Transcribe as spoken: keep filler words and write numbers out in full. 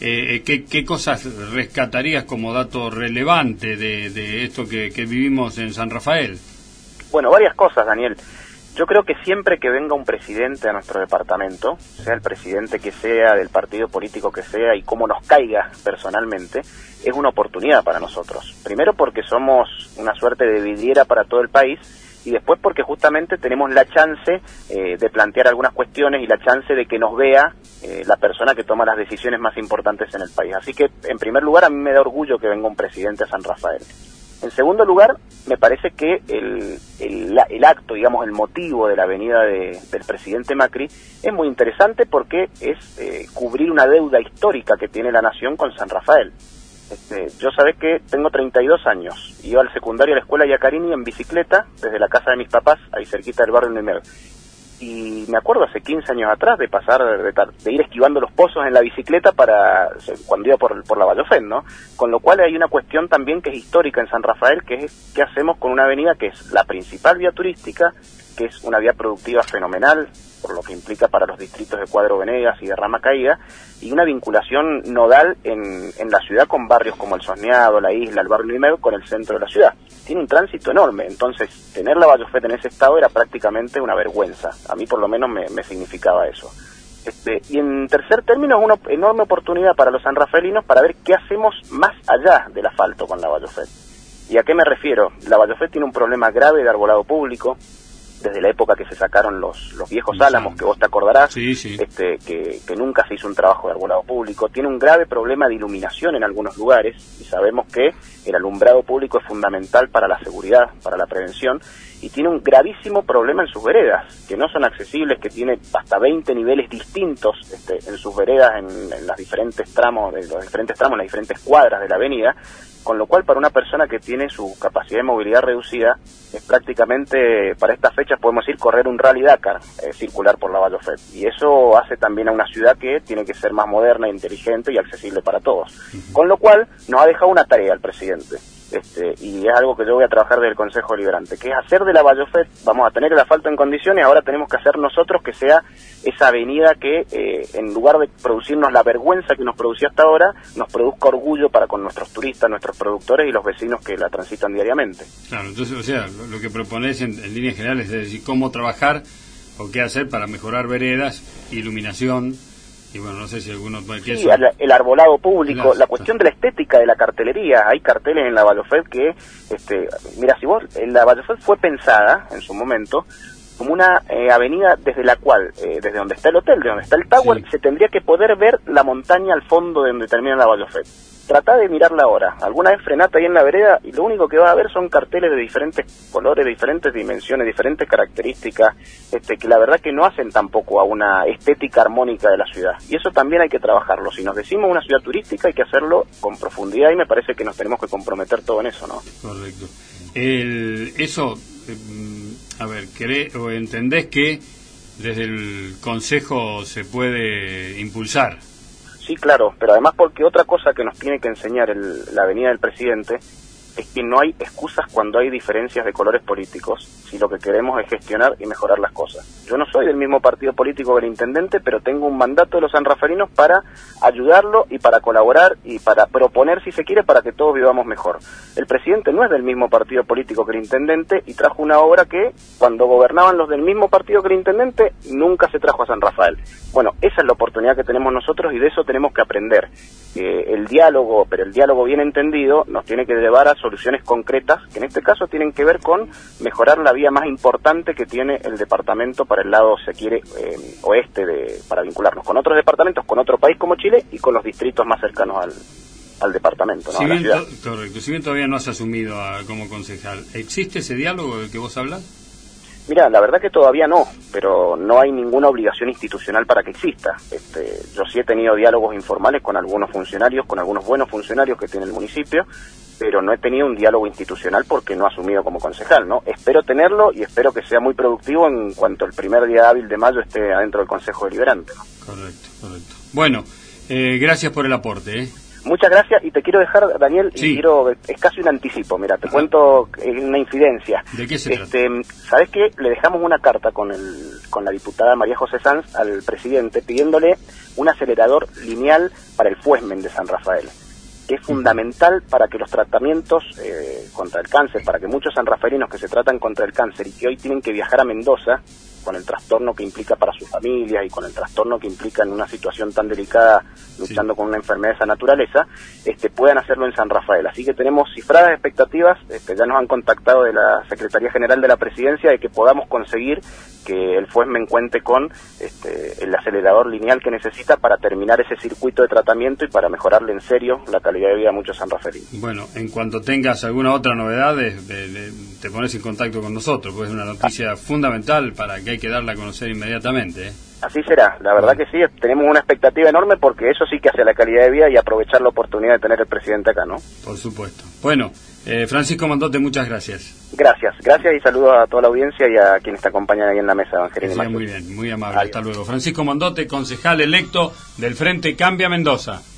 eh, ¿qué, ¿qué cosas rescatarías como dato relevante de, de esto que, que vivimos en San Rafael? Bueno, varias cosas, Daniel. Yo creo que siempre que venga un presidente a nuestro departamento, sea el presidente que sea, del partido político que sea, y cómo nos caiga personalmente, es una oportunidad para nosotros. Primero porque somos una suerte de vidriera para todo el país, y después porque justamente tenemos la chance eh, de plantear algunas cuestiones y la chance de que nos vea eh, la persona que toma las decisiones más importantes en el país. Así que, en primer lugar, a mí me da orgullo que venga un presidente a San Rafael. En segundo lugar, me parece que el, el, el acto, digamos, el motivo de la venida de, del presidente Macri es muy interesante porque es eh, cubrir una deuda histórica que tiene la nación con San Rafael. Este, yo sabés que tengo treinta y dos años, iba al secundario a la escuela Yacarini en bicicleta desde la casa de mis papás, ahí cerquita del barrio Neumer. Y me acuerdo hace quince años atrás de pasar, de, de ir esquivando los pozos en la bicicleta para cuando iba por, por la Vallofet, ¿no? Con lo cual hay una cuestión también que es histórica en San Rafael, que es qué hacemos con una avenida que es la principal vía turística, que es una vía productiva fenomenal, por lo que implica para los distritos de Cuadro Venegas y de Rama Caída, y una vinculación nodal en, en la ciudad con barrios como el Sosneado, la Isla, el barrio Nuimedo, con el centro de la ciudad. Tiene un tránsito enorme, entonces tener la Vallofet en ese estado era prácticamente una vergüenza. A mí por lo menos me, me significaba eso. Este, y en tercer término, es una enorme oportunidad para los sanrafaelinos para ver qué hacemos más allá del asfalto con la Vallofet. ¿Y a qué me refiero? La Vallofet tiene un problema grave de arbolado público, desde la época que se sacaron los, los viejos álamos, que vos te acordarás, sí, sí. Este, que, que nunca se hizo un trabajo de arbolado público. Tiene un grave problema de iluminación en algunos lugares, y sabemos que el alumbrado público es fundamental para la seguridad, para la prevención, y tiene un gravísimo problema en sus veredas, que no son accesibles, que tiene hasta veinte niveles distintos este, en sus veredas, en, en las diferentes tramos, de los diferentes tramos, en las diferentes cuadras de la avenida, con lo cual para una persona que tiene su capacidad de movilidad reducida, es prácticamente, para estas fechas podemos decir, correr un Rally Dakar, eh, circular por la Vallofet. Y eso hace también a una ciudad que tiene que ser más moderna, inteligente y accesible para todos. Uh-huh. Con lo cual, nos ha dejado una tarea al presidente. Este, y es algo que yo voy a trabajar desde el Consejo Deliberante, que es hacer de la Vallofet, vamos a tener el asfalto en condiciones, ahora tenemos que hacer nosotros que sea esa avenida que, eh, en lugar de producirnos la vergüenza que nos producía hasta ahora, nos produzca orgullo para con nuestros turistas, nuestros productores y los vecinos que la transitan diariamente. Claro, entonces, o sea, lo, lo que proponés en, en líneas generales es decir, cómo trabajar o qué hacer para mejorar veredas, iluminación. Y bueno, no sé si alguno... Sí, eso... el arbolado público, la, la cuestión de la estética de la cartelería. Hay carteles en la Vallofet que, este, mira, si vos, la Vallofet fue pensada en su momento como una eh, avenida desde la cual, eh, desde donde está el hotel, de donde está el Tower, sí, se tendría que poder ver la montaña al fondo de donde termina la Vallofet. Tratá de mirarla ahora. Alguna vez frenate ahí en la vereda y lo único que vas a ver son carteles de diferentes colores, de diferentes dimensiones, diferentes características, este, que la verdad que no hacen tampoco a una estética armónica de la ciudad. Y eso también hay que trabajarlo. Si nos decimos una ciudad turística, hay que hacerlo con profundidad y me parece que nos tenemos que comprometer todo en eso, ¿no? Correcto. El, eso, eh, a ver, ¿cree, o entendés que desde el Consejo se puede impulsar? Sí, claro, pero además porque otra cosa que nos tiene que enseñar el, la venida del presidente es que no hay excusas cuando hay diferencias de colores políticos, si lo que queremos es gestionar y mejorar las cosas. Yo no soy del mismo partido político que el intendente, pero tengo un mandato de los sanrafalinos para ayudarlo y para colaborar y para proponer, si se quiere, para que todos vivamos mejor. El presidente no es del mismo partido político que el intendente y trajo una obra que, cuando gobernaban los del mismo partido que el intendente, nunca se trajo a San Rafael. Bueno, esa es la oportunidad que tenemos nosotros y de eso tenemos que aprender. Eh, el diálogo, pero el diálogo bien entendido, nos tiene que llevar a soluciones concretas, que en este caso tienen que ver con mejorar la vía más importante que tiene el departamento para el lado, se quiere, eh, oeste, de, para vincularnos con otros departamentos, con otro país como Chile y con los distritos más cercanos al, al departamento, ¿no? Si a la bien, ciudad. Correcto, si bien todavía no has asumido a, como concejal, ¿existe ese diálogo del que vos hablas? Mira, la verdad que todavía no, pero no hay ninguna obligación institucional para que exista. Este, yo sí he tenido diálogos informales con algunos funcionarios, con algunos buenos funcionarios que tiene el municipio, pero no he tenido un diálogo institucional porque no he asumido como concejal, ¿no? Espero tenerlo y espero que sea muy productivo en cuanto el primer día hábil de mayo esté adentro del Consejo Deliberante, ¿no? Correcto, correcto. Bueno, eh, gracias por el aporte, ¿eh? Muchas gracias, y te quiero dejar, Daniel, sí. y quiero, es casi un anticipo, mira, te Ajá. cuento una infidencia. ¿De qué se este, trata? ¿Sabés qué? Le dejamos una carta con el con la diputada María José Sanz al presidente pidiéndole un acelerador lineal para el Fuesmen de San Rafael, que es fundamental para que los tratamientos eh, contra el cáncer, para que muchos sanrafaelinos que se tratan contra el cáncer y que hoy tienen que viajar a Mendoza, con el trastorno que implica para sus familias y con el trastorno que implica en una situación tan delicada luchando sí. con una enfermedad de esa naturaleza, este, puedan hacerlo en San Rafael. Así que tenemos cifradas expectativas, este, ya nos han contactado de la Secretaría General de la Presidencia de que podamos conseguir que el Fuesmen cuente con este, el acelerador lineal que necesita para terminar ese circuito de tratamiento y para mejorarle en serio la calidad de vida a muchos sanrafaelinos. Bueno, en cuanto tengas alguna otra novedad, de, de, de, te pones en contacto con nosotros, porque es una noticia ah. fundamental para que hay que darla a conocer inmediatamente, ¿eh? Así será, la verdad que sí, tenemos una expectativa enorme porque eso sí que hace la calidad de vida y aprovechar la oportunidad de tener el presidente acá, ¿no? Por supuesto. Bueno, eh, Francisco Mandote, muchas gracias. Gracias, gracias y saludos a toda la audiencia y a quienes te acompañan ahí en la mesa, Evangelina. Sí, muy bien, muy amable, Adiós. Hasta luego. Francisco Mandote, concejal electo del Frente Cambia Mendoza.